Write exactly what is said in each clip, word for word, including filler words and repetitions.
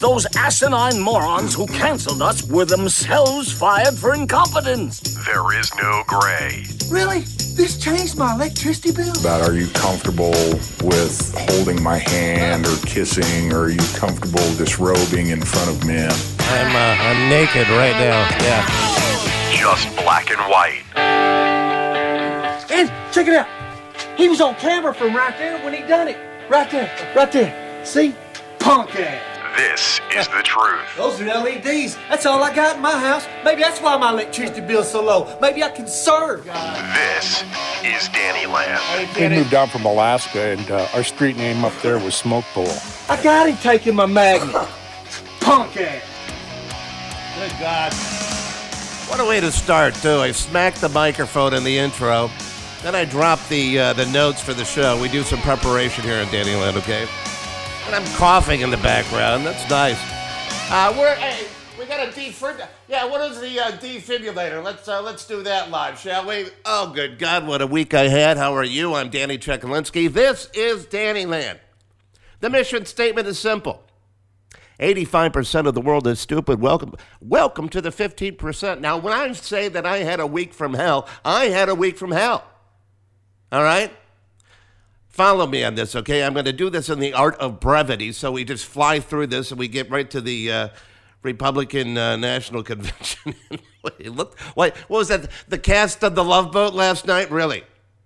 Those asinine morons who canceled us were themselves fired for incompetence. There is no gray. Really? This changed my electricity bill? About are you comfortable with holding my hand or kissing, or are you comfortable disrobing in front of men? I'm uh, I'm naked right now. Yeah. Just black and white. And check it out. He was on camera from right there when he done it. Right there. Right there. See? Punk ass. This is the truth. Those are L E Ds. That's all I got in my house. Maybe that's why my electricity bill's so low. Maybe I can serve. This is Danny Land. We moved down from Alaska, and uh, our street name up there was Smoke Bowl. I got him taking my magnet. Punk ass. Good God. What a way to start, too. I smacked the microphone in the intro. Then I dropped the uh, the notes for the show. We do some preparation here in Danny Land, okay? And I'm coughing in the background. That's nice. Uh, we're hey, we got a defib. Yeah, what is the uh, defibrillator? Let's uh, let's do that live, shall we? Oh, good God, what a week I had. How are you? I'm Danny Chekalinsky. This is Danny Land. The mission statement is simple. eighty-five percent of the world is stupid. Welcome, welcome to the fifteen percent. Now, when I say that I had a week from hell, I had a week from hell. All right? Follow me on this, okay? I'm going to do this in the art of brevity, so we just fly through this and we get right to the uh, Republican uh, National Convention. Wait, look, what, what was that? The cast of The Love Boat last night? Really?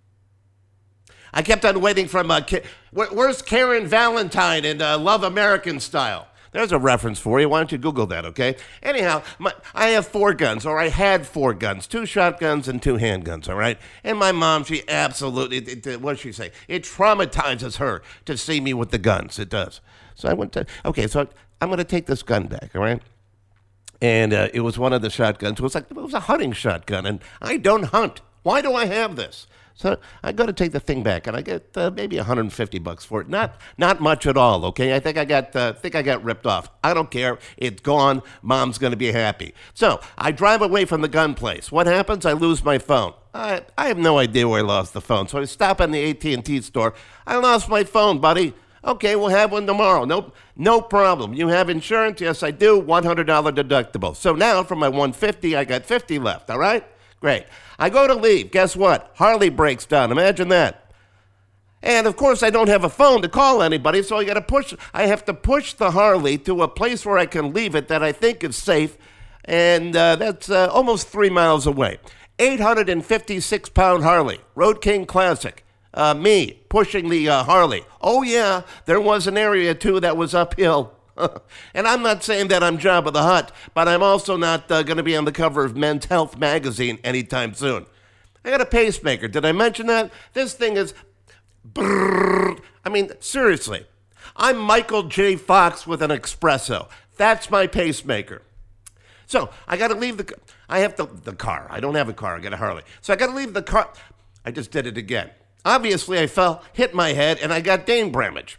I kept on waiting from, uh, where, where's Karen Valentine in uh, Love American Style? There's a reference for you. Why don't you Google that, okay? Anyhow, my, I have four guns, or I had four guns, two shotguns and two handguns, all right? And my mom, she absolutely, it, it, what does she say? It traumatizes her to see me with the guns. It does. So I went to, okay, so I'm going to take this gun back, all right? And uh, it was one of the shotguns. It was like, it was a hunting shotgun, and I don't hunt. Why do I have this? So I got to take the thing back, and I get uh, maybe one hundred fifty bucks for it. Not not much at all, okay? I think I got uh, think I got ripped off. I don't care. It's gone. Mom's going to be happy. So I drive away from the gun place. What happens? I lose my phone. I I have no idea where I lost the phone. So I stop in the A T and T store. I lost my phone, buddy. Okay, we'll have one tomorrow. No, no problem. You have insurance? Yes, I do. one hundred dollars deductible. So now from my one hundred fifty dollars, I got fifty left, all right? Great. I go to leave. Guess what? Harley breaks down. Imagine that. And, of course, I don't have a phone to call anybody, so I got to push. I have to push the Harley to a place where I can leave it that I think is safe, and uh, that's uh, almost three miles away. eight hundred fifty-six pound Harley, Road King Classic. Uh, me pushing the uh, Harley. Oh, yeah, there was an area, too, that was uphill. And I'm not saying that I'm Jabba the Hutt, but I'm also not uh, going to be on the cover of Men's Health magazine anytime soon. I got a pacemaker. Did I mention that? This thing is... Brrr. I mean, seriously. I'm Michael J. Fox with an espresso. That's my pacemaker. So I got to leave the... I have the, the car. I don't have a car. I got a Harley. So I got to leave the car... I just did it again. Obviously, I fell, hit my head, and I got Dane Bramage.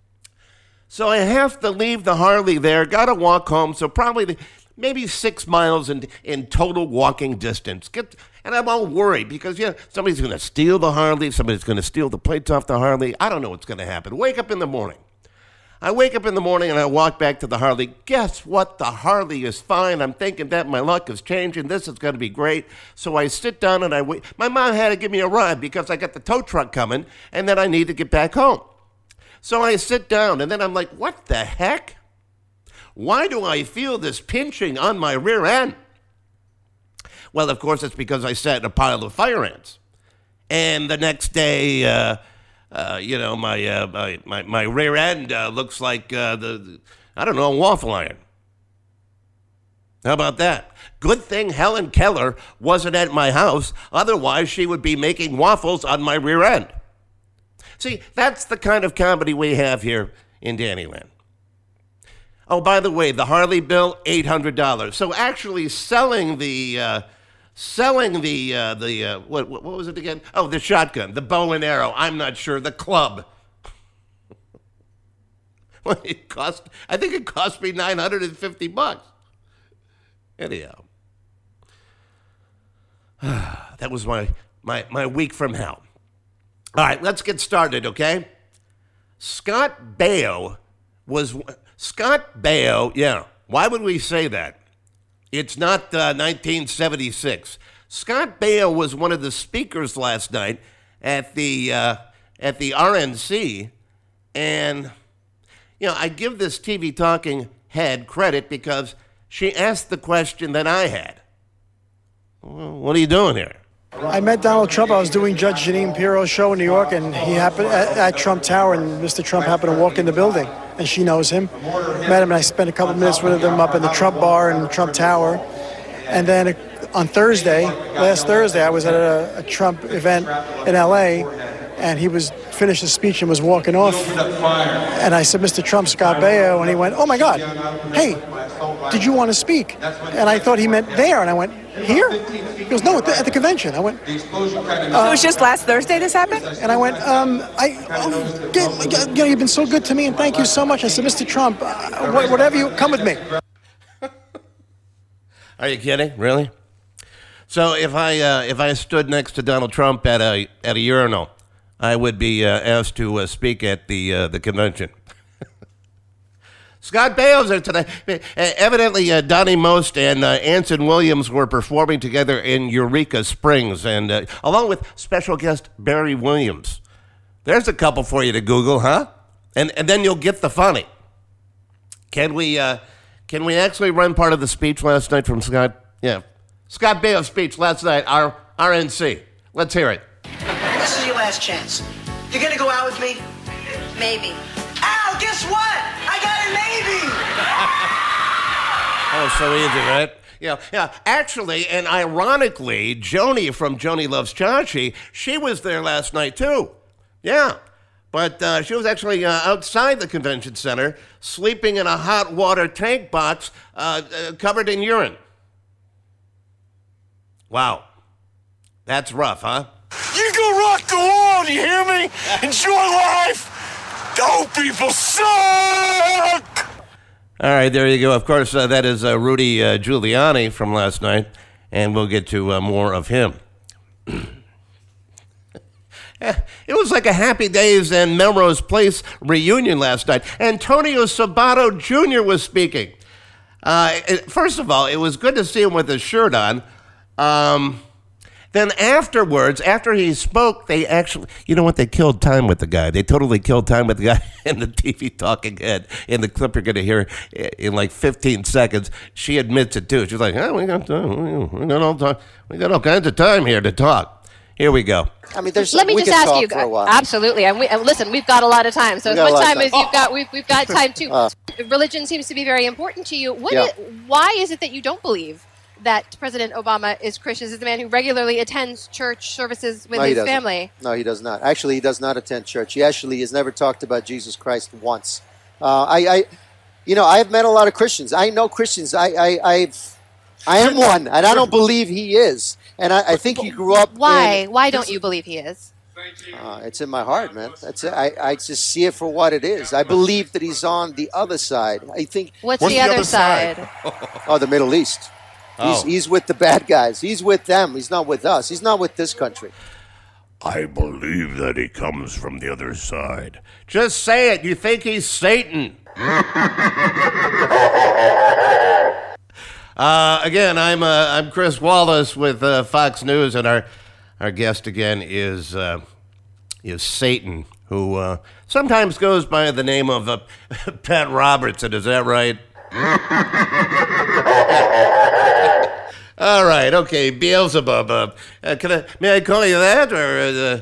So I have to leave the Harley there, got to walk home, so probably the, maybe six miles in, in total walking distance. Get, and I'm all worried because, yeah, somebody's going to steal the Harley, somebody's going to steal the plates off the Harley. I don't know what's going to happen. Wake up in the morning. I wake up in the morning and I walk back to the Harley. Guess what? The Harley is fine. I'm thinking that my luck is changing. This is going to be great. So I sit down and I wait. My mom had to give me a ride because I got the tow truck coming and then I need to get back home. So I sit down, and then I'm like, what the heck? Why do I feel this pinching on my rear end? Well, of course, it's because I sat in a pile of fire ants. And the next day, uh, uh, you know, my, uh, my, my my rear end uh, looks like, uh, the, the, I don't know, a waffle iron. How about that? Good thing Helen Keller wasn't at my house. Otherwise, she would be making waffles on my rear end. See, that's the kind of comedy we have here in Dannyland. Oh, by the way, the Harley bill, eight hundred dollars. So actually selling the, uh, selling the, uh, the uh, what, what was it again? Oh, the shotgun, the bow and arrow, I'm not sure, the club. Well, it cost, I think it cost me nine hundred fifty bucks. Anyhow. That was my, my, my week from hell. All right, let's get started, okay? Scott Baio was Scott Baio, yeah, why would we say that? It's not uh, nineteen seventy-six. Scott Baio was one of the speakers last night at the uh, at the R N C, and you know, I give this T V talking head credit because she asked the question that I had. Well, what are you doing here? I met Donald Trump. I was doing Judge Jeanine Pirro's show in New York, and he happened at, at Trump Tower, and Mister Trump happened to walk in the building, and she knows him. Met him, and I spent a couple minutes with him up in the Trump bar in Trump Tower. And then on Thursday, last Thursday, I was at a, a Trump event in L A, and he was finished his speech and was walking off. And I said, Mister Trump, Scott Baio, and he went, oh my God, hey, did you want to speak? And I thought he meant there, and I went, here? He goes, no, at the, at the convention. I went, uh, so it was just last Thursday this happened? And I went, um, I, oh, get, you know, you've been so good to me, and thank you so much. I said, Mister Trump, uh, whatever you, come with me. Are you kidding? Really? So if I uh, if I stood next to Donald Trump at a at a urinal, I would be uh, asked to uh, speak at the uh, the convention. Scott Baio's there today. Uh, evidently, uh, Donnie Most and uh, Anson Williams were performing together in Eureka Springs, and uh, along with special guest Barry Williams. There's a couple for you to Google, huh? And and then you'll get the funny. Can we uh, can we actually run part of the speech last night from Scott? Yeah, Scott Baio's speech last night. Our R N C. Let's hear it. This is your last chance. You're gonna go out with me? Maybe. Ow! Guess what? I got a maybe. Oh, so easy, right? Yeah, yeah. Actually, and ironically, Joni from Joni Loves Chachi, she was there last night too. Yeah, but uh, she was actually uh, outside the convention center, sleeping in a hot water tank box uh, uh, covered in urine. Wow, that's rough, huh? You go rock the world, you hear me? Enjoy life. Old people suck. All right, there you go. Of course, uh, that is uh, Rudy uh, Giuliani from last night, and we'll get to uh, more of him. It was like a Happy Days and Melrose Place reunion last night. Antonio Sabato Junior was speaking. Uh, it, first of all, it was good to see him with his shirt on. Um, then afterwards, after he spoke, they actually, you know what, they killed time with the guy. They totally killed time with the guy in the T V talking head. In the clip you're going to hear in like fifteen seconds, she admits it too. She's like, oh, we got time. We got all time. We got all kinds of time here to talk. Here we go. I mean, there's. Let me we just could ask talk you. for a while. Absolutely, and, we, and listen, we've got a lot of time. So We as got a much lot of time as time. you've got, we've we've got time too. Uh. Religion seems to be very important to you. What Yeah. is, why is it that you don't believe that President Obama is Christian? Is the man who regularly attends church services with No, he his doesn't. family? No, he does not. Actually, he does not attend church. He actually has never talked about Jesus Christ once. Uh, I, I, you know, I've met a lot of Christians. I know Christians. I, I, I've, I am one, and I don't believe he is. And I, I think he grew up. Why? in- Why don't you believe he is? Uh, it's in my heart, man. That's it. I, I just see it for what it is. I believe that he's on the other side. I think. What's, the, other side? Oh, the Middle East. He's, Oh. he's with the bad guys. He's with them. He's not with us. He's not with this country. I believe that he comes from the other side. Just say it. You think he's Satan. uh, again, I'm uh, I'm Chris Wallace with uh, Fox News, and our our guest again is uh, is Satan, who uh, sometimes goes by the name of uh, Pat Robertson. Is that right? All right, okay, Beelzebub. Uh, uh, can I, may I call you that, or?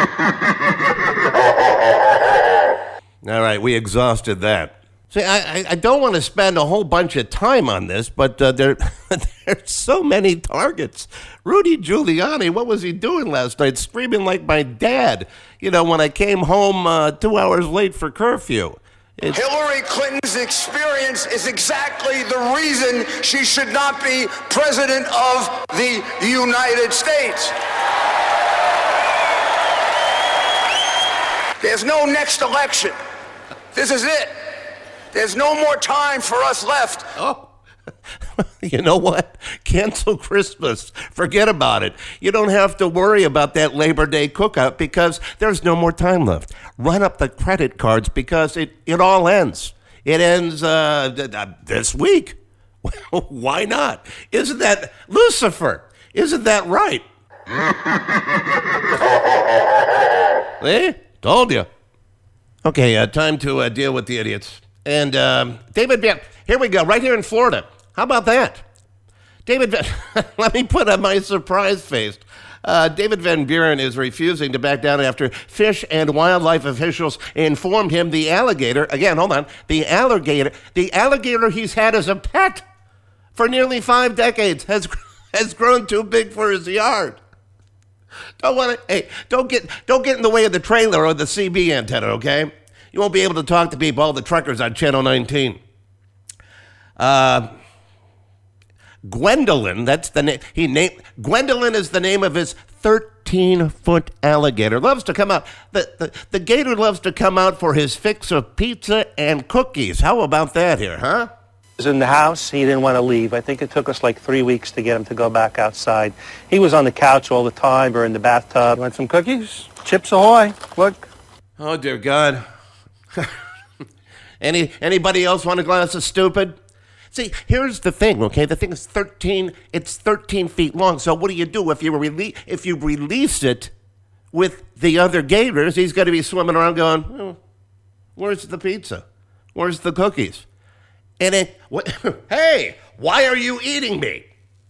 Uh, All right, we exhausted that. See, I, I, I don't want to spend a whole bunch of time on this, but uh, there there's so many targets. Rudy Giuliani, what was he doing last night? Screaming like my dad. You know, when I came home uh, two hours late for curfew. It's, Hillary Clinton's experience is exactly the reason she should not be president of the United States. There's no next election. This is it. There's no more time for us left. Oh, you know what? Cancel Christmas. Forget about it. You don't have to worry about that Labor Day cookout because there's no more time left. Run up the credit cards because it, it all ends. It ends uh, th- th- this week. Why not? Isn't that Lucifer? Isn't that right? Eh? Told you. Okay, uh, time to uh, deal with the idiots. And um, David Van, here we go, right here in Florida. How about that? David Van, let me put on my surprise face. Uh, David Van Buren is refusing to back down after fish and wildlife officials informed him the alligator, again, hold on, the alligator, the alligator he's had as a pet for nearly five decades has has grown too big for his yard. Don't want to, hey, don't get don't get in the way of the trailer or the C B antenna, okay? You won't be able to talk to people, all the truckers on Channel nineteen. Uh, Gwendolyn, that's the name, he named, Gwendolyn is the name of his thirteen-foot alligator. Loves to come out, the, the, the gator loves to come out for his fix of pizza and cookies. How about that here, huh? He was in the house. He didn't want to leave. I think it took us like three weeks to get him to go back outside. He was on the couch all the time or in the bathtub. You want some cookies? Chips Ahoy. Look. Oh, dear God. Any Anybody else want a glass of stupid? See, here's the thing, okay? The thing is thirteen, it's thirteen feet long. So what do you do if you rele- if you release it with the other gators? He's going to be swimming around going, oh, where's the pizza? Where's the cookies? And it, what, hey, why are you eating me?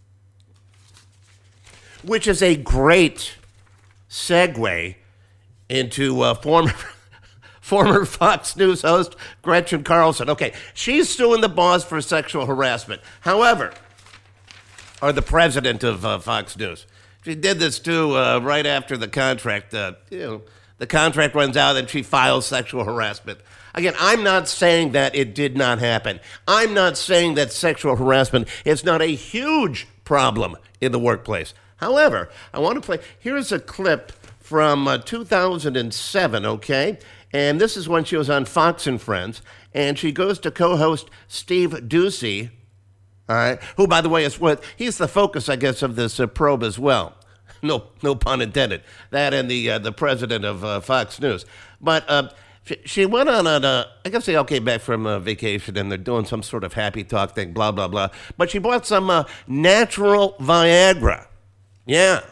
Which is a great segue into uh, former former Fox News host Gretchen Carlson. Okay, she's suing the boss for sexual harassment. However, or the president of uh, Fox News. She did this too uh, right after the contract. Uh, you know, the contract runs out and she files sexual harassment. Again, I'm not saying that it did not happen. I'm not saying that sexual harassment is not a huge problem in the workplace. However, I want to play, here's a clip from uh, two thousand seven, okay? And this is when she was on Fox and Friends, and she goes to co-host Steve Doocy, all right, who, by the way, is what, he's the focus, I guess, of this uh, probe as well. No no pun intended. That and the uh, the president of uh, Fox News. But uh, she, she went on, on a, I guess they all came back from uh, vacation, and they're doing some sort of happy talk thing, blah, blah, blah. But she bought some uh, natural Viagra. Yeah.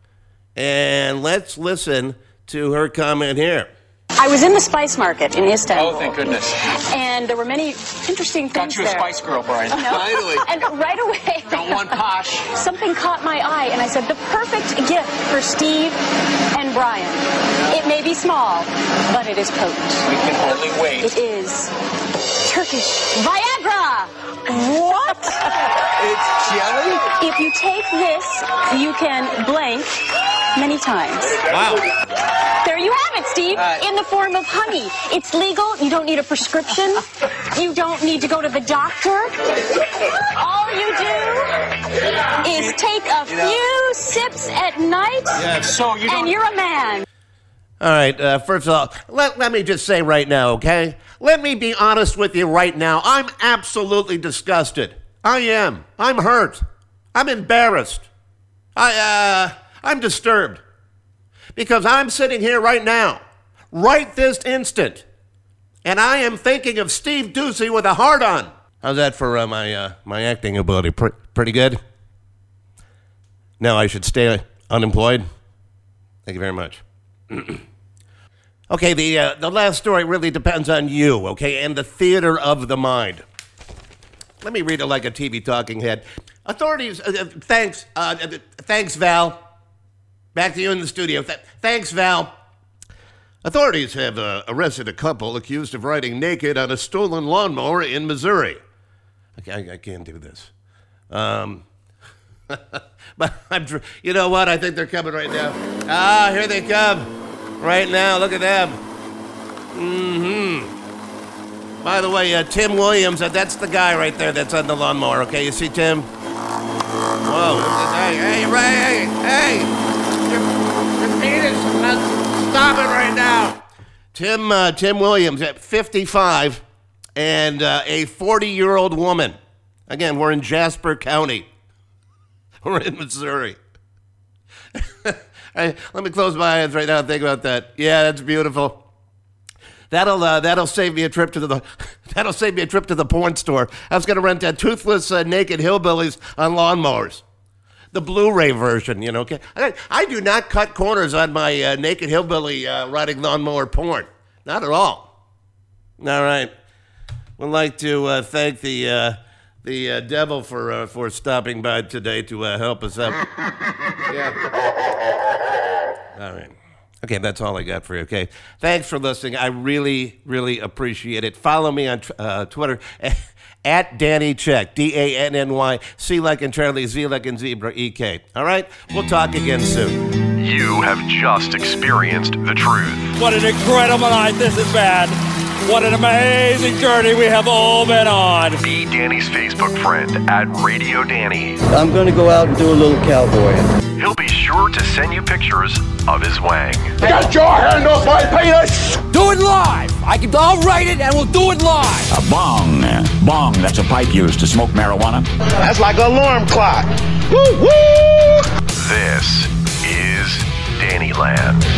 And let's listen to her comment here. I was in the spice market in Istanbul. Oh, thank goodness. And there were many interesting things Got you a there. spice girl, Brian. No. Finally. And right away, Don't want posh. something caught my eye, and I said, the perfect gift for Steve and Brian. It may be small, but it is potent. We can hardly wait. It is Turkish Viagra. What? It's jelly? If you take this, you can blank many times. Wow. There you have it, Steve, Uh, in the form of honey. It's legal. You don't need a prescription. You don't need to go to the doctor. All you do is take a few sips at night, Yes. So you don't... and you're a man. All right, uh, first of all, let, let me just say right now, okay? Let me be honest with you right now. I'm absolutely disgusted. I am. I'm hurt. I'm embarrassed. I, uh, I'm disturbed. Because I'm sitting here right now, right this instant, and I am thinking of Steve Doocy with a heart-on. How's that for uh, my uh, my acting ability? Pre- pretty good? Now I should stay unemployed? Thank you very much. Okay, the uh, the last story really depends on you, okay, and the theater of the mind. Let me read it like a T V talking head. Authorities, uh, uh, thanks, uh, uh, thanks, Val. Back to you in the studio. Th- thanks, Val. Authorities have uh, arrested a couple accused of riding naked on a stolen lawnmower in Missouri. Okay, I, I can't do this. Um, but I'm, tr- you know what? I think they're coming right now. Ah, here they come. Right now, look at them. Mm-hmm. By the way, uh, Tim Williams, uh, that's the guy right there that's on the lawnmower, okay? You see Tim? Whoa. Hey, hey, Ray, hey, hey. Your, your penis, uh, stop it right now. Tim, uh, Tim Williams at fifty-five and uh, a forty-year-old woman. Again, we're in Jasper County. We're in Missouri. I, let me close my eyes right now and think about that. Yeah, that's beautiful. That'll uh, that'll save me a trip to the that'll save me a trip to the porn store. I was going to rent that toothless uh, naked hillbillies on lawnmowers, the Blu-ray version. You know, okay. I, I do not cut corners on my uh, naked hillbilly uh, riding lawnmower porn. Not at all. All right. Would like to uh, thank the uh, the uh, devil for uh, for stopping by today to uh, help us out. Yeah. All right. Okay, that's all I got for you, okay? Thanks for listening. I really, really appreciate it. Follow me on uh, Twitter, at Danny Check, D A N N Y, C like in Charlie, Z like in Zebra, E K. All right? We'll talk again soon. You have just experienced the truth. What an incredible night this has been. What an amazing journey we have all been on. Be Danny's Facebook friend at Radio Danny. I'm going to go out and do a little cowboy. He'll be sure to send you pictures of his wang. Get your hand off my penis! Do it live! I can, I'll write it and we'll do it live! A bong. Bong, that's a pipe used to smoke marijuana. That's like an alarm clock. Woo, woo! This is Dannyland.